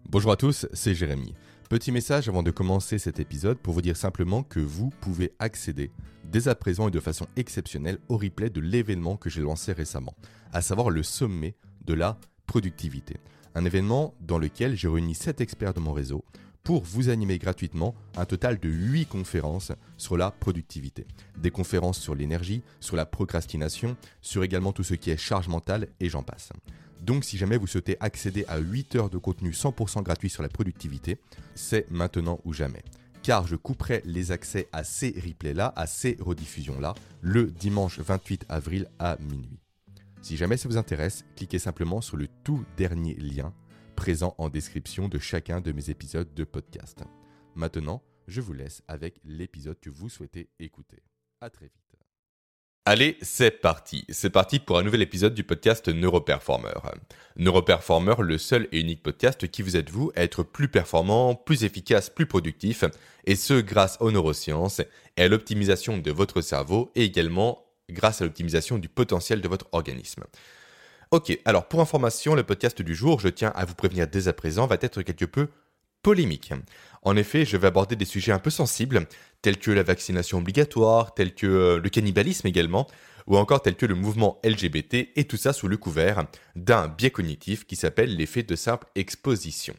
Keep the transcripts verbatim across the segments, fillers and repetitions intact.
Bonjour à tous, c'est Jérémy. Petit message avant de commencer cet épisode pour vous dire simplement que vous pouvez accéder dès à présent et de façon exceptionnelle au replay de l'événement que j'ai lancé récemment, à savoir le sommet de la productivité. Un événement dans lequel j'ai réuni sept experts de mon réseau pour vous animer gratuitement un total de huit conférences sur la productivité. Des conférences sur l'énergie, sur la procrastination, sur également tout ce qui est charge mentale et j'en passe. Donc si jamais vous souhaitez accéder à huit heures de contenu cent pour cent gratuit sur la productivité, c'est maintenant ou jamais. Car je couperai les accès à ces replays-là, à ces rediffusions-là, le dimanche vingt-huit avril à minuit. Si jamais ça vous intéresse, cliquez simplement sur le tout dernier lien présent en description de chacun de mes épisodes de podcast. Maintenant, je vous laisse avec l'épisode que vous souhaitez écouter. À très vite. Allez, c'est parti. C'est parti pour un nouvel épisode du podcast Neuroperformer. Neuroperformer, le seul et unique podcast qui vous aide vous à être plus performant, plus efficace, plus productif, et ce grâce aux neurosciences et à l'optimisation de votre cerveau et également grâce à l'optimisation du potentiel de votre organisme. Ok, alors pour information, le podcast du jour, je tiens à vous prévenir dès à présent, va être quelque peu polémique. En effet, je vais aborder des sujets un peu sensibles, tels que la vaccination obligatoire, tels que euh, le cannibalisme également, ou encore tels que le mouvement L G B T, et tout ça sous le couvert d'un biais cognitif qui s'appelle l'effet de simple exposition.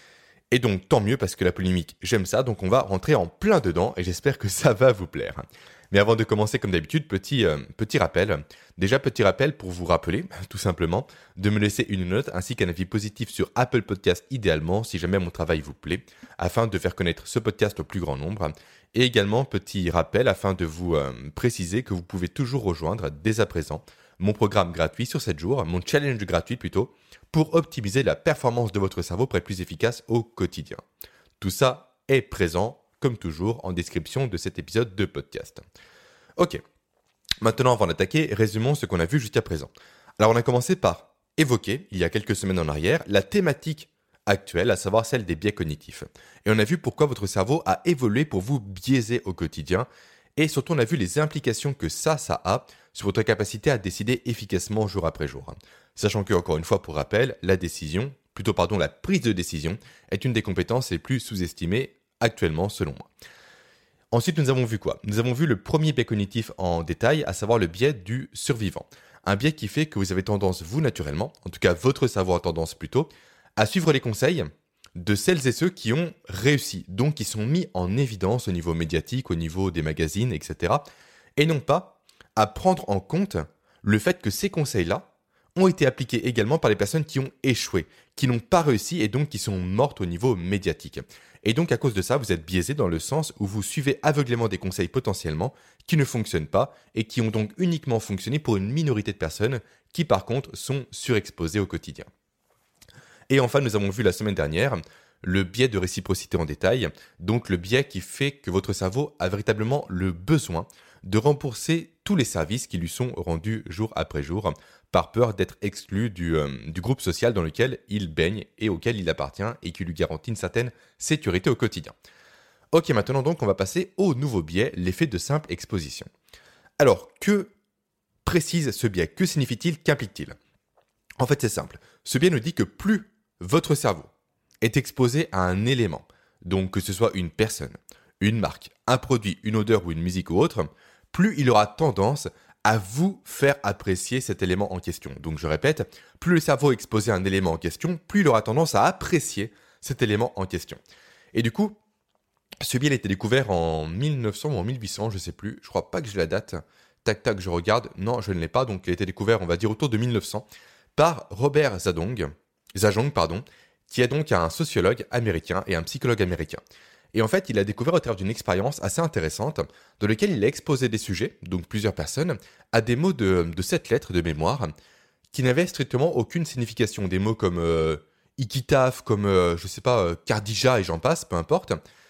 Et donc tant mieux parce que la polémique, j'aime ça, donc on va rentrer en plein dedans et j'espère que ça va vous plaire. Mais avant de commencer comme d'habitude, petit, euh, petit rappel. Déjà petit rappel pour vous rappeler, tout simplement, de me laisser une note ainsi qu'un avis positif sur Apple Podcast idéalement si jamais mon travail vous plaît, afin de faire connaître ce podcast au plus grand nombre. Et également petit rappel afin de vous euh, préciser que vous pouvez toujours rejoindre dès à présent mon programme gratuit sur sept jours, mon challenge gratuit plutôt, pour optimiser la performance de votre cerveau pour être plus efficace au quotidien. Tout ça est présent comme toujours, en description de cet épisode de podcast. Ok, maintenant avant d'attaquer, résumons ce qu'on a vu jusqu'à présent. Alors on a commencé par évoquer, il y a quelques semaines en arrière, la thématique actuelle, à savoir celle des biais cognitifs. Et on a vu pourquoi votre cerveau a évolué pour vous biaiser au quotidien, et surtout on a vu les implications que ça, ça a sur votre capacité à décider efficacement jour après jour. Sachant que, encore une fois, pour rappel, la décision, plutôt pardon, la prise de décision, est une des compétences les plus sous-estimées actuellement selon moi. Ensuite, nous avons vu quoi ? Nous avons vu le premier biais cognitif en détail, à savoir le biais du survivant. Un biais qui fait que vous avez tendance, vous naturellement, en tout cas votre cerveau a tendance plutôt, à suivre les conseils de celles et ceux qui ont réussi, donc qui sont mis en évidence au niveau médiatique, au niveau des magazines, et cetera. Et non pas à prendre en compte le fait que ces conseils-là ont été appliqués également par les personnes qui ont échoué, qui n'ont pas réussi et donc qui sont mortes au niveau médiatique. Et donc à cause de ça, vous êtes biaisé dans le sens où vous suivez aveuglément des conseils potentiellement qui ne fonctionnent pas et qui ont donc uniquement fonctionné pour une minorité de personnes qui par contre sont surexposées au quotidien. Et enfin, nous avons vu la semaine dernière le biais de réciprocité en détail, donc le biais qui fait que votre cerveau a véritablement le besoin de rembourser tous les services qui lui sont rendus jour après jour, par peur d'être exclu du, euh, du groupe social dans lequel il baigne et auquel il appartient et qui lui garantit une certaine sécurité au quotidien. Ok, maintenant donc on va passer au nouveau biais, l'effet de simple exposition. Alors, que précise ce biais ? Que signifie-t-il ? Qu'implique-t-il ? En fait, c'est simple. Ce biais nous dit que plus votre cerveau est exposé à un élément, donc que ce soit une personne, une marque, un produit, une odeur ou une musique ou autre, plus il aura tendance à vous faire apprécier cet élément en question. Donc je répète, plus le cerveau est exposé à un élément en question, plus il aura tendance à apprécier cet élément en question. Et du coup, ce biais a été découvert en mille neuf cents ou en mille huit cents, je ne sais plus, je crois pas que j'ai la date. Tac tac, je regarde, non je ne l'ai pas, donc il a été découvert on va dire autour de mille neuf cents par Robert Zadong, Zajong, pardon, qui est donc un sociologue américain et un psychologue américain. Et en fait, il a découvert au travers d'une expérience assez intéressante dans laquelle il a exposé des sujets, donc plusieurs personnes, à des mots de, de sept lettres de mémoire qui n'avaient strictement aucune signification. Des mots comme euh, Ikitaf, comme, euh, je sais pas, euh, Kardija et j'en passe, peu importe.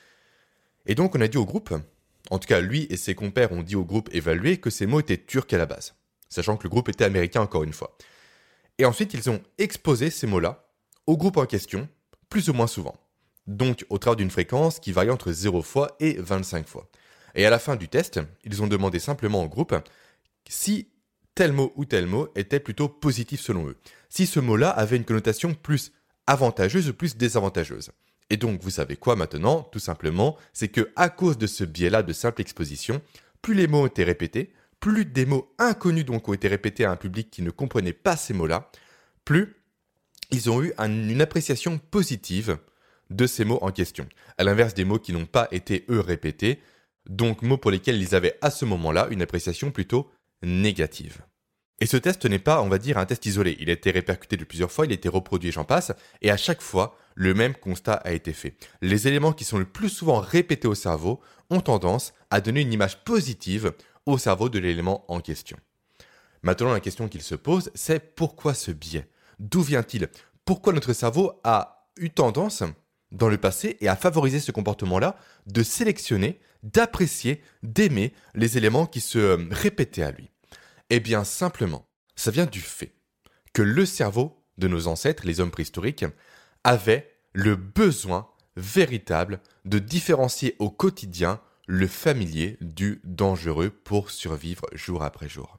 Et donc, on a dit au groupe, en tout cas lui et ses compères ont dit au groupe évalué que ces mots étaient turcs à la base, sachant que le groupe était américain encore une fois. Et ensuite, ils ont exposé ces mots-là au groupe en question, plus ou moins souvent. Donc au travers d'une fréquence qui varie entre zéro fois et vingt-cinq fois. Et à la fin du test, ils ont demandé simplement au groupe si tel mot ou tel mot était plutôt positif selon eux. Si ce mot-là avait une connotation plus avantageuse ou plus désavantageuse. Et donc, vous savez quoi maintenant? Tout simplement, c'est que à cause de ce biais-là de simple exposition, plus les mots ont été répétés, plus des mots inconnus donc ont été répétés à un public qui ne comprenait pas ces mots-là, plus ils ont eu un- une appréciation positive de ces mots en question. À l'inverse des mots qui n'ont pas été, eux, répétés, donc mots pour lesquels ils avaient à ce moment-là une appréciation plutôt négative. Et ce test n'est pas, on va dire, un test isolé. Il a été répercuté de plusieurs fois, il a été reproduit, j'en passe, et à chaque fois, le même constat a été fait. Les éléments qui sont le plus souvent répétés au cerveau ont tendance à donner une image positive au cerveau de l'élément en question. Maintenant, la question qu'il se pose, c'est pourquoi ce biais? D'où vient-il? Pourquoi notre cerveau a eu tendance, dans le passé, et à favoriser ce comportement-là, de sélectionner, d'apprécier, d'aimer les éléments qui se euh, répétaient à lui? Eh bien, simplement, ça vient du fait que le cerveau de nos ancêtres, les hommes préhistoriques, avait le besoin véritable de différencier au quotidien le familier du dangereux pour survivre jour après jour.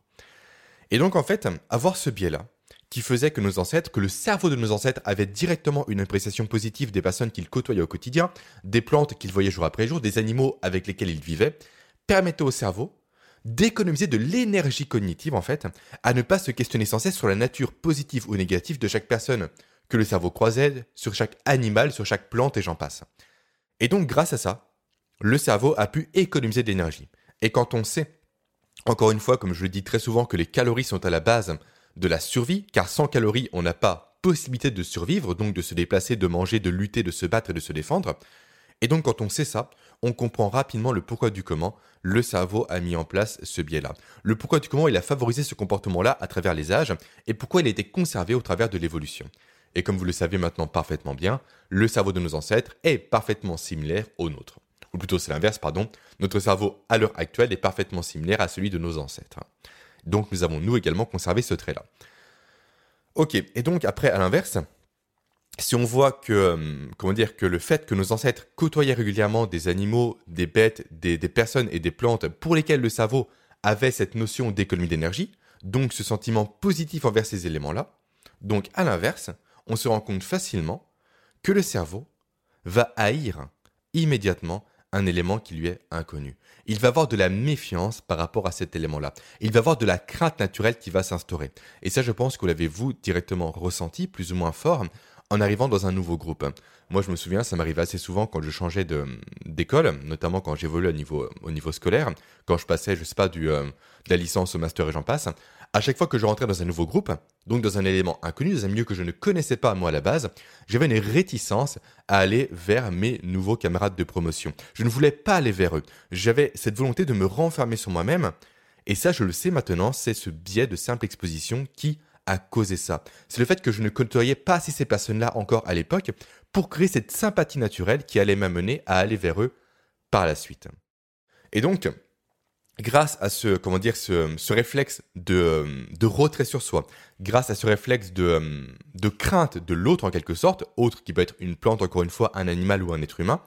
Et donc, en fait, avoir ce biais-là, qui faisait que nos ancêtres, que le cerveau de nos ancêtres avait directement une appréciation positive des personnes qu'ils côtoyaient au quotidien, des plantes qu'ils voyaient jour après jour, des animaux avec lesquels ils vivaient, permettait au cerveau d'économiser de l'énergie cognitive, en fait, à ne pas se questionner sans cesse sur la nature positive ou négative de chaque personne que le cerveau croisait, sur chaque animal, sur chaque plante et j'en passe. Et donc, grâce à ça, le cerveau a pu économiser de l'énergie. Et quand on sait, encore une fois, comme je le dis très souvent, que les calories sont à la base de la survie, car sans calories, on n'a pas possibilité de survivre, donc de se déplacer, de manger, de lutter, de se battre et de se défendre. Et donc, quand on sait ça, on comprend rapidement le pourquoi du comment le cerveau a mis en place ce biais-là. Le pourquoi du comment il a favorisé ce comportement-là à travers les âges et pourquoi il a été conservé au travers de l'évolution. Et comme vous le savez maintenant parfaitement bien, le cerveau de nos ancêtres est parfaitement similaire au nôtre. Ou plutôt c'est l'inverse, pardon. Notre cerveau à l'heure actuelle est parfaitement similaire à celui de nos ancêtres. Donc nous avons nous également conservé ce trait-là. Ok, et donc après à l'inverse, si on voit que, euh, comment dire, que le fait que nos ancêtres côtoyaient régulièrement des animaux, des bêtes, des, des personnes et des plantes pour lesquelles le cerveau avait cette notion d'économie d'énergie, donc ce sentiment positif envers ces éléments-là, donc à l'inverse, on se rend compte facilement que le cerveau va haïr immédiatement un élément qui lui est inconnu. Il va avoir de la méfiance par rapport à cet élément-là. Il va avoir de la crainte naturelle qui va s'instaurer. Et ça, je pense que vous l'avez vous directement ressenti, plus ou moins fort, en arrivant dans un nouveau groupe. Moi, je me souviens, ça m'arrivait assez souvent quand je changeais de, d'école, notamment quand j'évoluais au niveau, au niveau scolaire, quand je passais, je sais pas, du, euh, de la licence au master et j'en passe. À chaque fois que je rentrais dans un nouveau groupe, donc dans un élément inconnu, dans un milieu que je ne connaissais pas moi à la base, j'avais une réticence à aller vers mes nouveaux camarades de promotion. Je ne voulais pas aller vers eux. J'avais cette volonté de me renfermer sur moi-même. Et ça, je le sais maintenant, c'est ce biais de simple exposition qui a causé ça. C'est le fait que je ne côtoyais pas assez ces personnes-là encore à l'époque pour créer cette sympathie naturelle qui allait m'amener à aller vers eux par la suite. Et donc, grâce à ce, comment dire, ce, ce réflexe de, de retrait sur soi, grâce à ce réflexe de, de crainte de l'autre en quelque sorte, autre qui peut être une plante, encore une fois, un animal ou un être humain,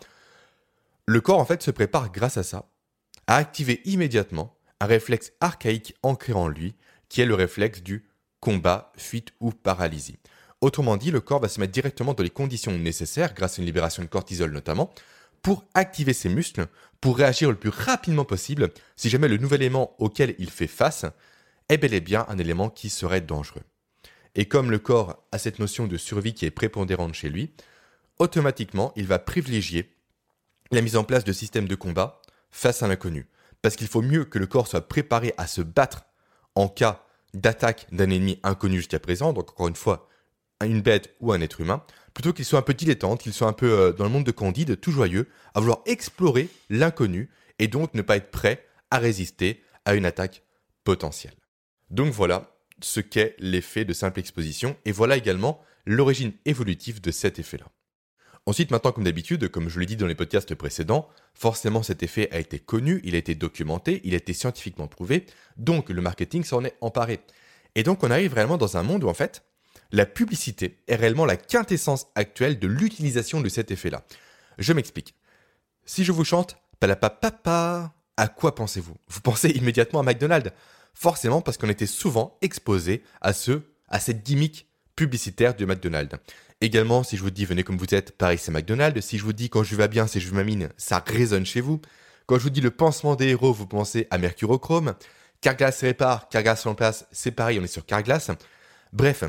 le corps en fait se prépare grâce à ça à activer immédiatement un réflexe archaïque ancré en lui qui est le réflexe du combat, fuite ou paralysie. Autrement dit, le corps va se mettre directement dans les conditions nécessaires, grâce à une libération de cortisol notamment, pour activer ses muscles, pour réagir le plus rapidement possible si jamais le nouvel élément auquel il fait face est bel et bien un élément qui serait dangereux. Et comme le corps a cette notion de survie qui est prépondérante chez lui, automatiquement, il va privilégier la mise en place de systèmes de combat face à l'inconnu. Parce qu'il faut mieux que le corps soit préparé à se battre en cas d'attaque d'un ennemi inconnu jusqu'à présent, donc encore une fois, une bête ou un être humain, plutôt qu'il soit un peu dilettante, qu'il soit un peu euh, dans le monde de Candide, tout joyeux, à vouloir explorer l'inconnu et donc ne pas être prêt à résister à une attaque potentielle. Donc voilà ce qu'est l'effet de simple exposition et voilà également l'origine évolutive de cet effet-là. Ensuite, maintenant, comme d'habitude, comme je l'ai dit dans les podcasts précédents, forcément cet effet a été connu, il a été documenté, il a été scientifiquement prouvé, donc le marketing s'en est emparé. Et donc on arrive réellement dans un monde où en fait, la publicité est réellement la quintessence actuelle de l'utilisation de cet effet-là. Je m'explique. Si je vous chante « palapapapa », à quoi pensez-vous? Vous pensez immédiatement à McDonald's. Forcément parce qu'on était souvent exposé à, ce, à cette gimmick publicitaire de McDonald's. Également, si je vous dis venez comme vous êtes, pareil c'est McDonald's. Si je vous dis quand je vais bien, c'est je m'amine, ça résonne chez vous. Quand je vous dis le pansement des héros, vous pensez à Mercurochrome. Carglass répare, Carglass remplace, c'est pareil, on est sur Carglass. Bref,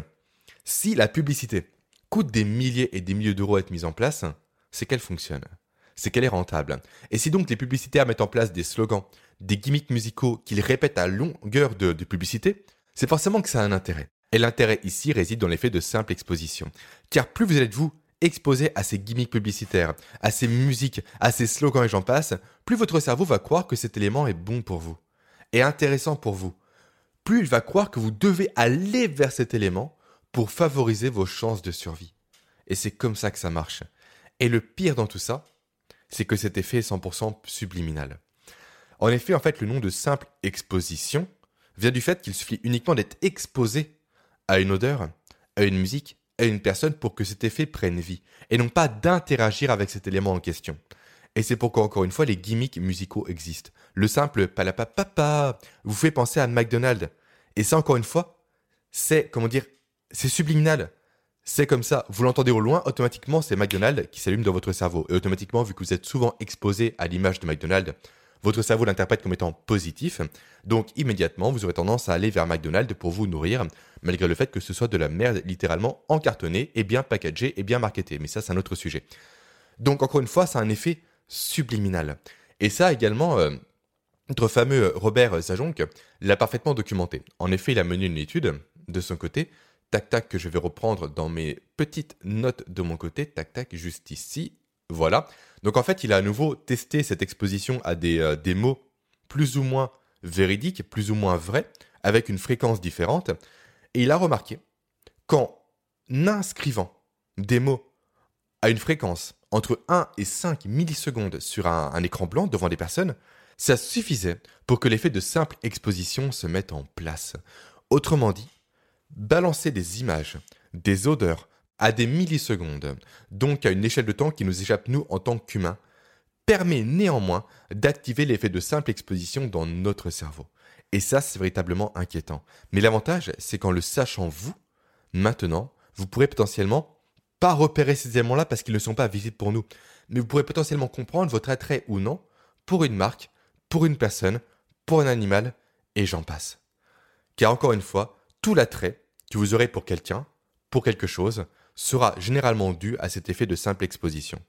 si la publicité coûte des milliers et des milliers d'euros à être mise en place, c'est qu'elle fonctionne. C'est qu'elle est rentable. Et si donc les publicitaires mettent en place des slogans, des gimmicks musicaux qu'ils répètent à longueur de, de publicité, c'est forcément que ça a un intérêt. Et l'intérêt ici réside dans l'effet de simple exposition. Car plus vous êtes vous exposé à ces gimmicks publicitaires, à ces musiques, à ces slogans et j'en passe, plus votre cerveau va croire que cet élément est bon pour vous, est intéressant pour vous. Plus il va croire que vous devez aller vers cet élément pour favoriser vos chances de survie. Et c'est comme ça que ça marche. Et le pire dans tout ça, c'est que cet effet est cent pour cent subliminal. En effet, en fait, le nom de simple exposition vient du fait qu'il suffit uniquement d'être exposé à une odeur, à une musique, à une personne pour que cet effet prenne vie, et non pas d'interagir avec cet élément en question. Et c'est pourquoi, encore une fois, les gimmicks musicaux existent. Le simple palapapapa vous fait penser à McDonald's. Et ça, encore une fois, c'est, comment dire, c'est subliminal. C'est comme ça, vous l'entendez au loin, automatiquement, c'est McDonald's qui s'allume dans votre cerveau. Et automatiquement, vu que vous êtes souvent exposé à l'image de McDonald's, votre cerveau l'interprète comme étant positif. Donc, immédiatement, vous aurez tendance à aller vers McDonald's pour vous nourrir, malgré le fait que ce soit de la merde littéralement encartonnée et bien packagée et bien marketée. Mais ça, c'est un autre sujet. Donc, encore une fois, ça a un effet subliminal. Et ça, également, euh, notre fameux Robert Zajonc l'a parfaitement documenté. En effet, il a mené une étude de son côté, tac tac, que je vais reprendre dans mes petites notes de mon côté, tac tac, juste ici, voilà. Donc en fait, il a à nouveau testé cette exposition à des, euh, des mots plus ou moins véridiques, plus ou moins vrais, avec une fréquence différente, et il a remarqué qu'en inscrivant des mots à une fréquence entre un et cinq millisecondes sur un, un écran blanc devant des personnes, ça suffisait pour que l'effet de simple exposition se mette en place. Autrement dit, balancer des images, des odeurs à des millisecondes, donc à une échelle de temps qui nous échappe nous en tant qu'humains, permet néanmoins d'activer l'effet de simple exposition dans notre cerveau. Et ça, c'est véritablement inquiétant. Mais l'avantage, c'est qu'en le sachant vous, maintenant, vous pourrez potentiellement pas repérer ces éléments-là parce qu'ils ne sont pas visibles pour nous, mais vous pourrez potentiellement comprendre votre attrait ou non pour une marque, pour une personne, pour un animal, et j'en passe. Car encore une fois, tout l'attrait que vous aurez pour quelqu'un, pour quelque chose, sera généralement dû à cet effet de simple exposition.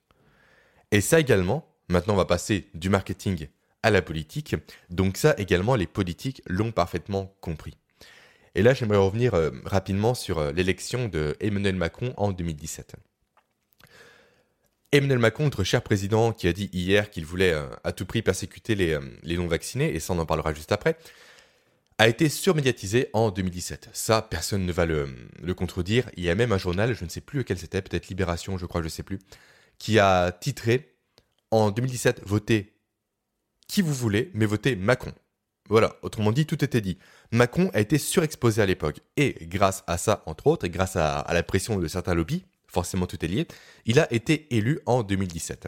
Et ça également, maintenant on va passer du marketing à la politique, donc ça également les politiques l'ont parfaitement compris. Et là j'aimerais revenir euh, rapidement sur euh, l'élection de Emmanuel Macron en deux mille dix-sept. Emmanuel Macron, notre cher président qui a dit hier qu'il voulait euh, à tout prix persécuter les, euh, les non-vaccinés, et ça on en parlera juste après, a été surmédiatisé en deux mille dix-sept. Ça, personne ne va le, le contredire. Il y a même un journal, je ne sais plus lequel c'était, peut-être Libération, je crois, je ne sais plus, qui a titré en deux mille dix-sept, votez qui vous voulez, mais votez Macron. Voilà, autrement dit, tout était dit. Macron a été surexposé à l'époque. Et grâce à ça, entre autres, et grâce à, à la pression de certains lobbies, forcément tout est lié, il a été élu en deux mille dix-sept.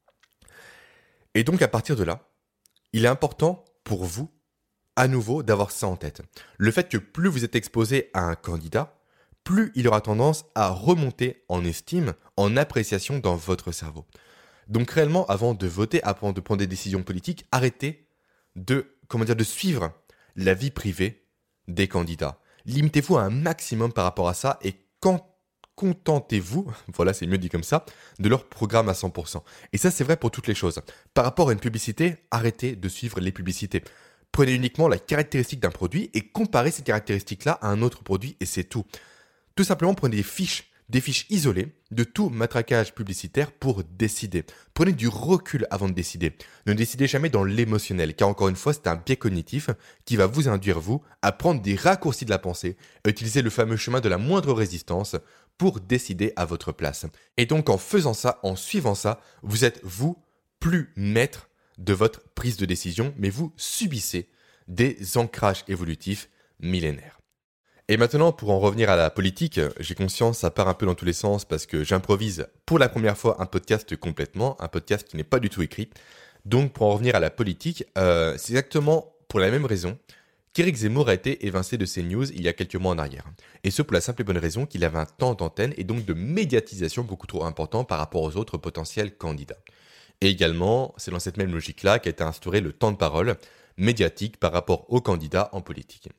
Et donc, à partir de là, il est important pour vous, à nouveau, d'avoir ça en tête. Le fait que plus vous êtes exposé à un candidat, plus il aura tendance à remonter en estime, en appréciation dans votre cerveau. Donc réellement, avant de voter, avant de prendre des décisions politiques, arrêtez de, comment dire, de suivre la vie privée des candidats. Limitez-vous à un maximum par rapport à ça et quand contentez-vous, voilà c'est mieux dit comme ça, de leur programme à cent pour cent. Et ça c'est vrai pour toutes les choses. Par rapport à une publicité, arrêtez de suivre les publicités. Prenez uniquement la caractéristique d'un produit et comparez ces caractéristiques-là à un autre produit et c'est tout. Tout simplement prenez des fiches, des fiches isolées de tout matraquage publicitaire pour décider. Prenez du recul avant de décider. Ne décidez jamais dans l'émotionnel, car encore une fois, c'est un biais cognitif qui va vous induire, vous, à prendre des raccourcis de la pensée, à utiliser le fameux chemin de la moindre résistance pour décider à votre place. Et donc, en faisant ça, en suivant ça, vous êtes, vous, plus maître de votre prise de décision, mais vous subissez des ancrages évolutifs millénaires. Et maintenant, pour en revenir à la politique, j'ai conscience, ça part un peu dans tous les sens parce que j'improvise pour la première fois un podcast complètement, un podcast qui n'est pas du tout écrit. Donc, pour en revenir à la politique, euh, c'est exactement pour la même raison qu'Éric Zemmour a été évincé de CNews il y a quelques mois en arrière. Et ce pour la simple et bonne raison qu'il avait un temps d'antenne et donc de médiatisation beaucoup trop important par rapport aux autres potentiels candidats. Et également, c'est dans cette même logique-là qu'a été instauré le temps de parole médiatique par rapport aux candidats en politique.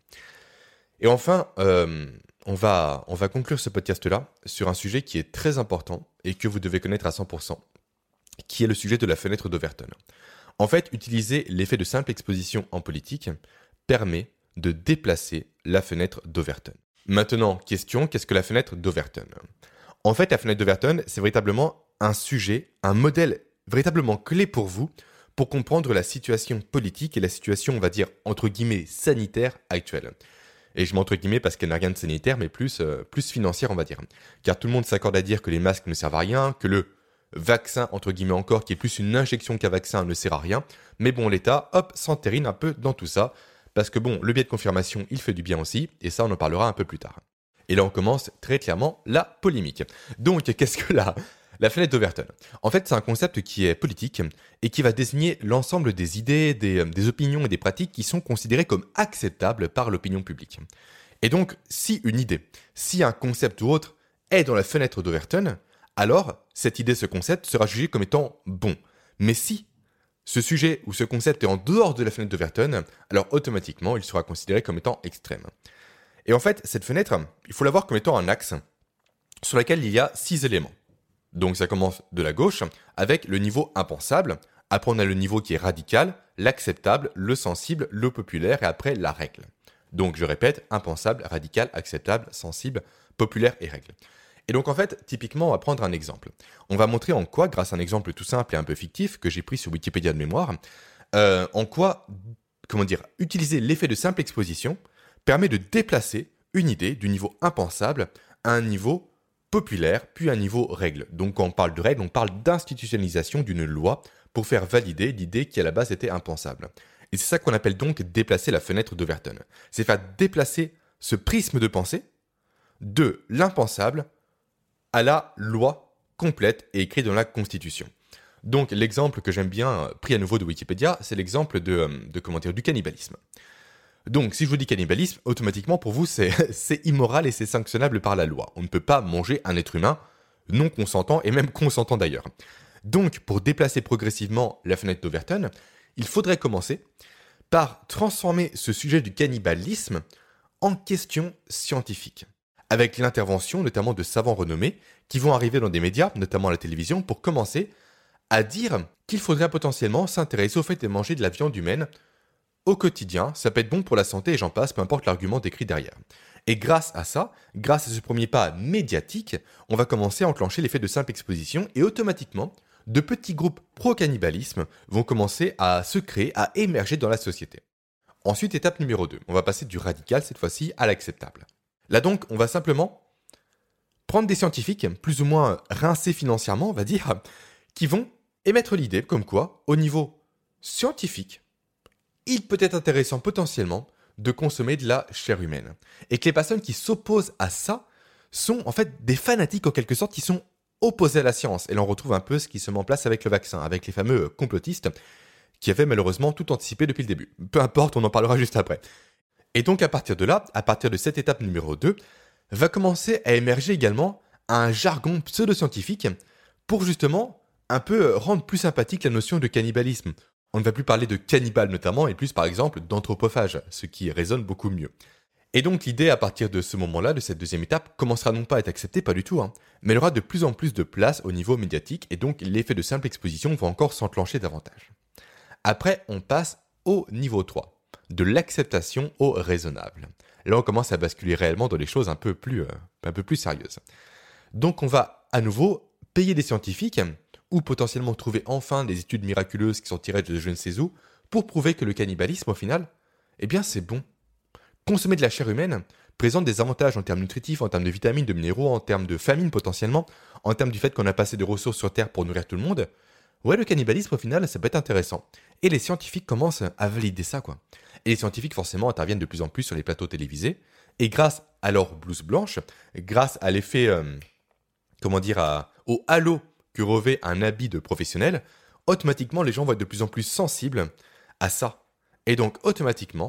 Et enfin, euh, on, va, on va conclure ce podcast-là sur un sujet qui est très important et que vous devez connaître à cent pour cent, qui est le sujet de la fenêtre d'Overton. En fait, utiliser l'effet de simple exposition en politique permet de déplacer la fenêtre d'Overton. Maintenant, question, qu'est-ce que la fenêtre d'Overton ? En fait, la fenêtre d'Overton, c'est véritablement un sujet, un modèle véritablement clé pour vous pour comprendre la situation politique et la situation, on va dire, entre guillemets, sanitaire actuelle. Et je mets entre guillemets parce qu'elle n'a rien de sanitaire, mais plus, euh, plus financière, on va dire. Car tout le monde s'accorde à dire que les masques ne servent à rien, que le vaccin, entre guillemets encore, qui est plus une injection qu'un vaccin, ne sert à rien. Mais bon, l'État, hop, s'entérine un peu dans tout ça. Parce que bon, le biais de confirmation, il fait du bien aussi, et ça, on en parlera un peu plus tard. Et là, on commence très clairement la polémique. Donc, qu'est-ce que la, la fenêtre d'Overton ? En fait, c'est un concept qui est politique et qui va désigner l'ensemble des idées, des, des opinions et des pratiques qui sont considérées comme acceptables par l'opinion publique. Et donc, si une idée, si un concept ou autre est dans la fenêtre d'Overton, alors cette idée, ce concept sera jugé comme étant bon. Mais si ce sujet ou ce concept est en dehors de la fenêtre d'Overton, alors automatiquement, il sera considéré comme étant extrême. Et en fait, cette fenêtre, il faut la voir comme étant un axe sur lequel il y a six éléments. Donc ça commence de la gauche avec le niveau impensable, après on a le niveau qui est radical, l'acceptable, le sensible, le populaire et après la règle. Donc je répète, impensable, radical, acceptable, sensible, populaire et règle. Et donc en fait, typiquement, on va prendre un exemple. On va montrer en quoi, grâce à un exemple tout simple et un peu fictif que j'ai pris sur Wikipédia de mémoire, euh, en quoi, comment dire, utiliser l'effet de simple exposition permet de déplacer une idée du niveau impensable à un niveau populaire, puis à un niveau règle. Donc quand on parle de règle, on parle d'institutionnalisation d'une loi pour faire valider l'idée qui à la base était impensable. Et c'est ça qu'on appelle donc déplacer la fenêtre d'Overton. C'est faire déplacer ce prisme de pensée de l'impensable à la loi complète et écrite dans la Constitution. Donc l'exemple que j'aime bien, pris à nouveau de Wikipédia, c'est l'exemple de, de comment dire, du cannibalisme. Donc si je vous dis cannibalisme, automatiquement pour vous c'est, c'est immoral et c'est sanctionnable par la loi. On ne peut pas manger un être humain non consentant et même consentant d'ailleurs. Donc pour déplacer progressivement la fenêtre d'Overton, il faudrait commencer par transformer ce sujet du cannibalisme en question scientifique, avec l'intervention notamment de savants renommés qui vont arriver dans des médias, notamment à la télévision, pour commencer à dire qu'il faudrait potentiellement s'intéresser au fait de manger de la viande humaine au quotidien, ça peut être bon pour la santé et j'en passe, peu importe l'argument décrit derrière. Et grâce à ça, grâce à ce premier pas médiatique, on va commencer à enclencher l'effet de simple exposition et automatiquement, de petits groupes pro-cannibalisme vont commencer à se créer, à émerger dans la société. Ensuite, étape numéro deux, on va passer du radical cette fois-ci à l'acceptable. Là donc, on va simplement prendre des scientifiques, plus ou moins rincés financièrement, on va dire, qui vont émettre l'idée comme quoi, au niveau scientifique, il peut être intéressant potentiellement de consommer de la chair humaine. Et que les personnes qui s'opposent à ça sont en fait des fanatiques en quelque sorte qui sont opposés à la science. Et là on retrouve un peu ce qui se met en place avec le vaccin, avec les fameux complotistes qui avaient malheureusement tout anticipé depuis le début. Peu importe, on en parlera juste après. Et donc à partir de là, à partir de cette étape numéro deux, va commencer à émerger également un jargon pseudo-scientifique pour justement un peu rendre plus sympathique la notion de cannibalisme. On ne va plus parler de cannibale notamment, et plus par exemple d'anthropophage, ce qui résonne beaucoup mieux. Et donc l'idée à partir de ce moment-là, de cette deuxième étape, commencera non pas à être acceptée, pas du tout, hein, mais elle aura de plus en plus de place au niveau médiatique, et donc l'effet de simple exposition va encore s'enclencher davantage. Après, on passe au niveau trois, de l'acceptation au raisonnable. Là, on commence à basculer réellement dans les choses un peu plus, euh, un peu plus sérieuses. Donc on va à nouveau payer des scientifiques, ou potentiellement trouver enfin des études miraculeuses qui sont tirées de je ne sais où, pour prouver que le cannibalisme, au final, eh bien c'est bon. Consommer de la chair humaine présente des avantages en termes nutritifs, en termes de vitamines, de minéraux, en termes de famine potentiellement, en termes du fait qu'on a passé de ressources sur Terre pour nourrir tout le monde. Ouais, le cannibalisme, au final, ça peut être intéressant. Et les scientifiques commencent à valider ça, quoi. Et les scientifiques, forcément, interviennent de plus en plus sur les plateaux télévisés, et grâce à leur blouse blanche, grâce à l'effet, euh, comment dire, à, au halo que revêt un habit de professionnel, automatiquement les gens vont être de plus en plus sensibles à ça. Et donc automatiquement,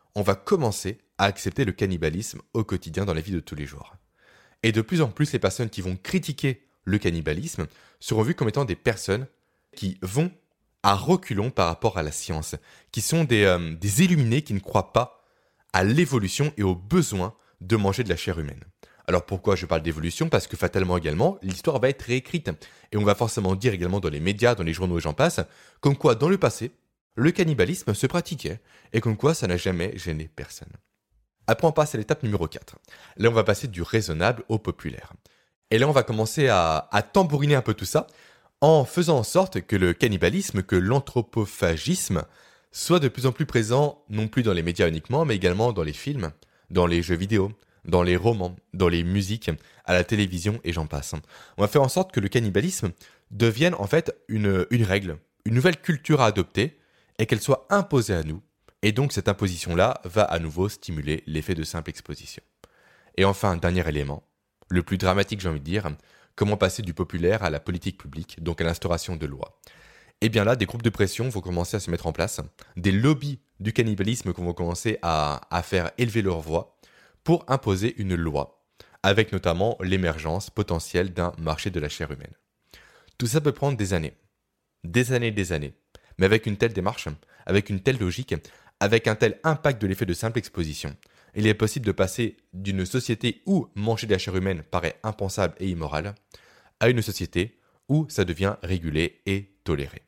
on va commencer à accepter le cannibalisme au quotidien dans la vie de tous les jours. Et de plus en plus, les personnes qui vont critiquer le cannibalisme seront vues comme étant des personnes qui vont à reculons par rapport à la science, qui sont des, euh, des illuminés qui ne croient pas à l'évolution et au besoin de manger de la chair humaine. Alors pourquoi je parle d'évolution ? Parce que fatalement également, l'histoire va être réécrite. Et on va forcément dire également dans les médias, dans les journaux et j'en passe, comme quoi dans le passé, le cannibalisme se pratiquait et comme quoi ça n'a jamais gêné personne. Après on passe à l'étape numéro quatre. Là on va passer du raisonnable au populaire. Et là on va commencer à, à tambouriner un peu tout ça en faisant en sorte que le cannibalisme, que l'anthropophagisme soit de plus en plus présent non plus dans les médias uniquement, mais également dans les films, dans les jeux vidéo, dans les romans, dans les musiques, à la télévision et j'en passe. On va faire en sorte que le cannibalisme devienne en fait une, une règle, une nouvelle culture à adopter et qu'elle soit imposée à nous. Et donc cette imposition-là va à nouveau stimuler l'effet de simple exposition. Et enfin, un dernier élément, le plus dramatique j'ai envie de dire, comment passer du populaire à la politique publique, donc à l'instauration de lois. Et bien là, des groupes de pression vont commencer à se mettre en place, des lobbies du cannibalisme vont commencer à, à faire élever leur voix pour imposer une loi, avec notamment l'émergence potentielle d'un marché de la chair humaine. Tout ça peut prendre des années, des années et des années, mais avec une telle démarche, avec une telle logique, avec un tel impact de l'effet de simple exposition, il est possible de passer d'une société où manger de la chair humaine paraît impensable et immoral, à une société où ça devient régulé et toléré.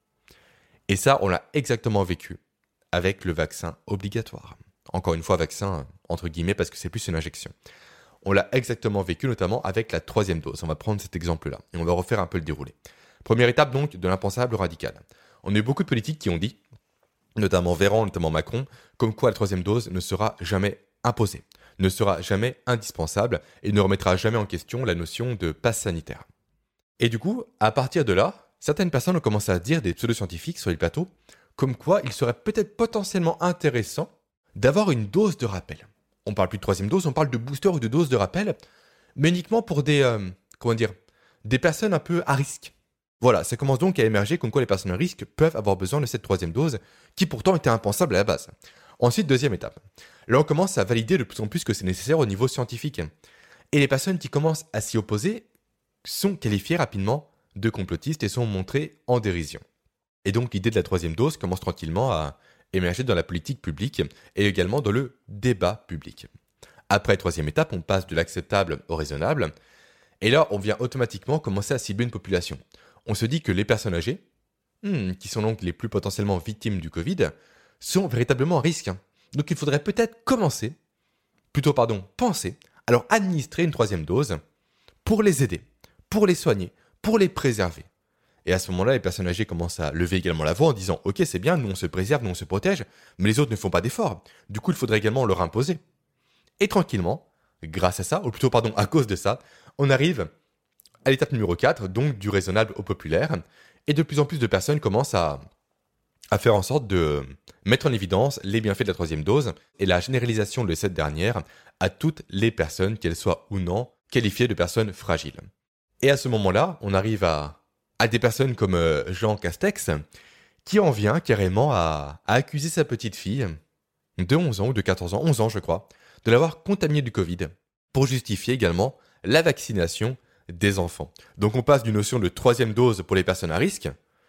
Et ça, on l'a exactement vécu avec le vaccin obligatoire. Encore une fois, vaccin entre guillemets parce que c'est plus une injection. On l'a exactement vécu notamment avec la troisième dose. On va prendre cet exemple-là et on va refaire un peu le déroulé. Première étape donc de l'impensable radical. On a eu beaucoup de politiques qui ont dit, notamment Véran, notamment Macron, comme quoi la troisième dose ne sera jamais imposée, ne sera jamais indispensable et ne remettra jamais en question la notion de passe sanitaire. Et du coup, à partir de là, certaines personnes ont commencé à dire, des pseudo-scientifiques sur les plateaux, comme quoi il serait peut-être potentiellement intéressant d'avoir une dose de rappel. On parle plus de troisième dose, on parle de booster ou de dose de rappel, mais uniquement pour des, euh, comment dire, des personnes un peu à risque. Voilà, ça commence donc à émerger comme quoi les personnes à risque peuvent avoir besoin de cette troisième dose, qui pourtant était impensable à la base. Ensuite, deuxième étape. Là, on commence à valider de plus en plus que c'est nécessaire au niveau scientifique. Et les personnes qui commencent à s'y opposer sont qualifiées rapidement de complotistes et sont montrées en dérision. Et donc, l'idée de la troisième dose commence tranquillement à émerger dans la politique publique et également dans le débat public. Après la troisième étape, on passe de l'acceptable au raisonnable. Et là, on vient automatiquement commencer à cibler une population. On se dit que les personnes âgées, hmm, qui sont donc les plus potentiellement victimes du Covid, sont véritablement à risque. Donc il faudrait peut-être commencer, plutôt pardon, penser, à leur administrer une troisième dose pour les aider, pour les soigner, pour les préserver. Et à ce moment-là, les personnes âgées commencent à lever également la voix en disant « Ok, c'est bien, nous on se préserve, nous on se protège, mais les autres ne font pas d'efforts. Du coup, il faudrait également leur imposer. » Et tranquillement, grâce à ça, ou plutôt pardon, à cause de ça, on arrive à l'étape numéro quatre, donc du raisonnable au populaire, et de plus en plus de personnes commencent à, à faire en sorte de mettre en évidence les bienfaits de la troisième dose et la généralisation de cette dernière à toutes les personnes, qu'elles soient ou non qualifiées de personnes fragiles. Et à ce moment-là, on arrive à, à des personnes comme Jean Castex, qui en vient carrément à, à accuser sa petite fille de onze ans ou de quatorze ans, onze ans je crois, de l'avoir contaminée du Covid, pour justifier également la vaccination des enfants. Donc on passe d'une notion de troisième dose pour les personnes à risque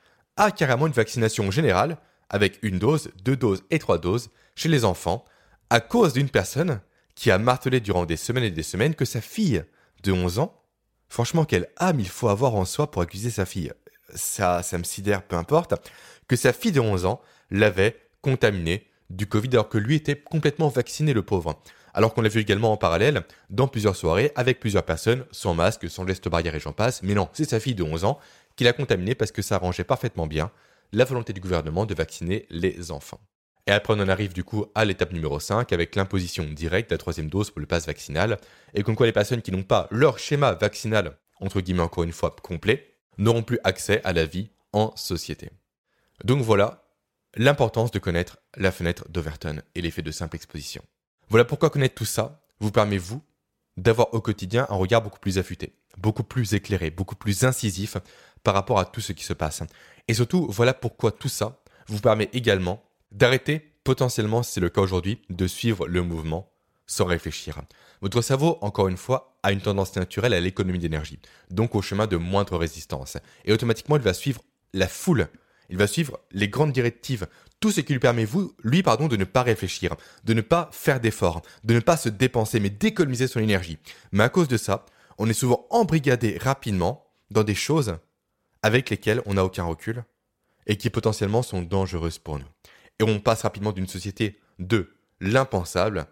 à carrément une vaccination générale avec une dose, deux doses et trois doses chez les enfants à cause d'une personne qui a martelé durant des semaines et des semaines que sa fille de onze ans, franchement quelle âme il faut avoir en soi pour accuser sa fille, ça, ça me sidère, peu importe, que sa fille de onze ans l'avait contaminé du Covid alors que lui était complètement vacciné, le pauvre. Alors qu'on l'a vu également en parallèle dans plusieurs soirées avec plusieurs personnes sans masque, sans geste barrière et j'en passe. Mais non, c'est sa fille de onze ans qui l'a contaminé parce que ça arrangeait parfaitement bien la volonté du gouvernement de vacciner les enfants. Et après on en arrive du coup à l'étape numéro cinq avec l'imposition directe de la troisième dose pour le pass vaccinal et comme quoi les personnes qui n'ont pas leur schéma vaccinal, entre guillemets encore une fois complet, n'auront plus accès à la vie en société. Donc voilà l'importance de connaître la fenêtre d'Overton et l'effet de simple exposition. Voilà pourquoi connaître tout ça vous permet, vous, d'avoir au quotidien un regard beaucoup plus affûté, beaucoup plus éclairé, beaucoup plus incisif par rapport à tout ce qui se passe. Et surtout, voilà pourquoi tout ça vous permet également d'arrêter potentiellement, si c'est le cas aujourd'hui, de suivre le mouvement sans réfléchir. Votre cerveau, encore une fois, a une tendance naturelle à l'économie d'énergie, donc au chemin de moindre résistance. Et automatiquement, il va suivre la foule, il va suivre les grandes directives, tout ce qui lui permet, vous, lui, pardon, de ne pas réfléchir, de ne pas faire d'efforts, de ne pas se dépenser, mais d'économiser son énergie. Mais à cause de ça, on est souvent embrigadé rapidement dans des choses avec lesquelles on n'a aucun recul et qui potentiellement sont dangereuses pour nous. Et on passe rapidement d'une société de l'impensable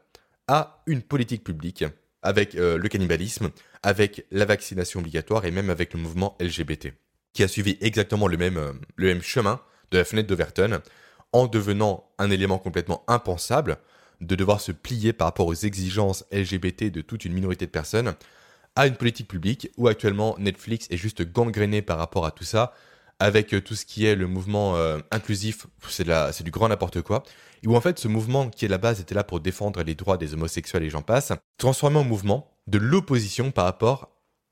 à une politique publique avec euh, le cannibalisme, avec la vaccination obligatoire et même avec le mouvement L G B T, qui a suivi exactement le même, euh, le même chemin de la fenêtre d'Overton, en devenant un élément complètement impensable de devoir se plier par rapport aux exigences L G B T de toute une minorité de personnes, à une politique publique où actuellement Netflix est juste gangréné par rapport à tout ça, avec tout ce qui est le mouvement euh, inclusif, c'est, de la, c'est du grand n'importe quoi, et où en fait ce mouvement qui à la base était là pour défendre les droits des homosexuels et j'en passe, transformé en mouvement de l'opposition par rapport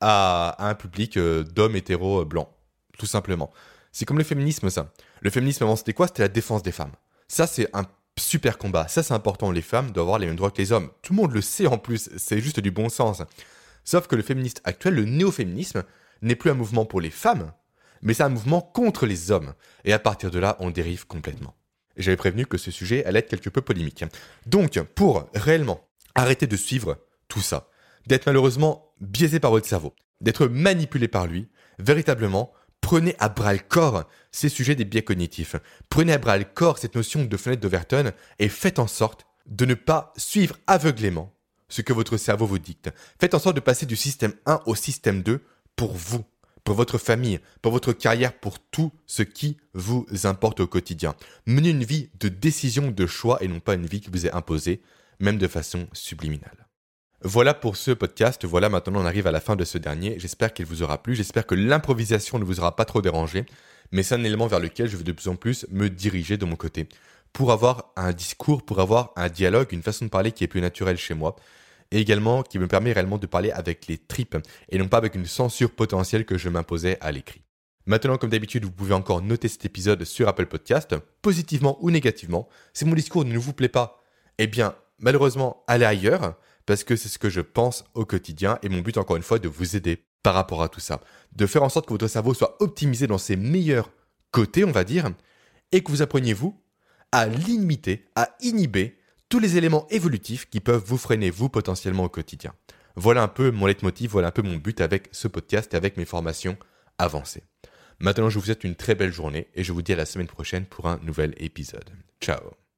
à, à un public euh, d'hommes hétéros euh, blancs, tout simplement. C'est comme le féminisme ça. Le féminisme avant c'était quoi ? C'était la défense des femmes. Ça c'est un super combat, ça c'est important, les femmes doivent avoir les mêmes droits que les hommes. Tout le monde le sait en plus, c'est juste du bon sens. Sauf que le féministe actuel, le néo-féminisme, n'est plus un mouvement pour les femmes, mais c'est un mouvement contre les hommes. Et à partir de là, on dérive complètement. Et j'avais prévenu que ce sujet allait être quelque peu polémique. Donc, pour réellement arrêter de suivre tout ça, d'être malheureusement biaisé par votre cerveau, d'être manipulé par lui, véritablement, prenez à bras-le-corps ces sujets des biais cognitifs. Prenez à bras-le-corps cette notion de fenêtre d'Overton et faites en sorte de ne pas suivre aveuglément ce que votre cerveau vous dicte. Faites en sorte de passer du système un au système deux pour vous, pour votre famille, pour votre carrière, pour tout ce qui vous importe au quotidien. Menez une vie de décision, de choix et non pas une vie qui vous est imposée, même de façon subliminale. Voilà pour ce podcast. Voilà, maintenant on arrive à la fin de ce dernier. J'espère qu'il vous aura plu. J'espère que l'improvisation ne vous aura pas trop dérangé. Mais c'est un élément vers lequel je veux de plus en plus me diriger de mon côté. Pour avoir un discours, pour avoir un dialogue, une façon de parler qui est plus naturelle chez moi. Et également qui me permet réellement de parler avec les tripes et non pas avec une censure potentielle que je m'imposais à l'écrit. Maintenant, comme d'habitude, vous pouvez encore noter cet épisode sur Apple Podcast, positivement ou négativement. Si mon discours ne vous plaît pas, eh bien, malheureusement, allez ailleurs, parce que c'est ce que je pense au quotidien et mon but, encore une fois, de vous aider par rapport à tout ça. De faire en sorte que votre cerveau soit optimisé dans ses meilleurs côtés, on va dire, et que vous appreniez, vous, à limiter, à inhiber tous les éléments évolutifs qui peuvent vous freiner, vous, potentiellement au quotidien. Voilà un peu mon leitmotiv, voilà un peu mon but avec ce podcast et avec mes formations avancées. Maintenant, je vous souhaite une très belle journée et je vous dis à la semaine prochaine pour un nouvel épisode. Ciao.